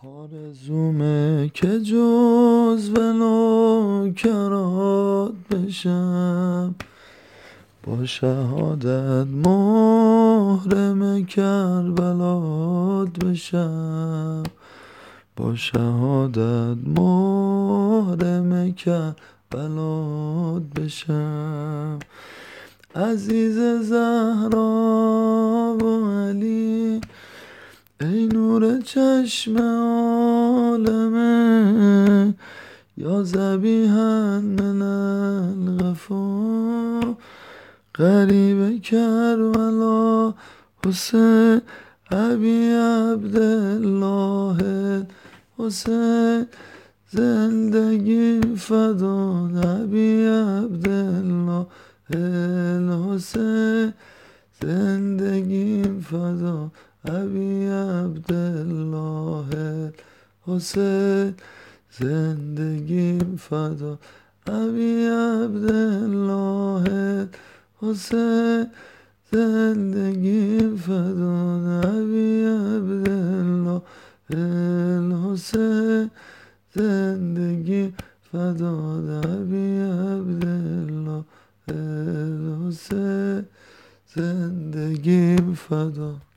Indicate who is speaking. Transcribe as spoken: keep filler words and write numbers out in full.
Speaker 1: آرزومه که جزو نوکرات بشم، با شهادت محرم کربلات بشم، با شهادت محرم کربلات بشم. عزیز زهرا و علی ای نور چشم عالمه، یا ذبیحا من الغفا قریب کربلا حسین ابی عبدالله حسین زندگی فدا ابی عبدالله حسین زندگی فدا ابی عبدالله حسین زندگی فدا ابی عبدالله حسین زندگی فدا ابی عبدالله حسین زندگی فدا ابی عبدالله حسین زندگی فدا.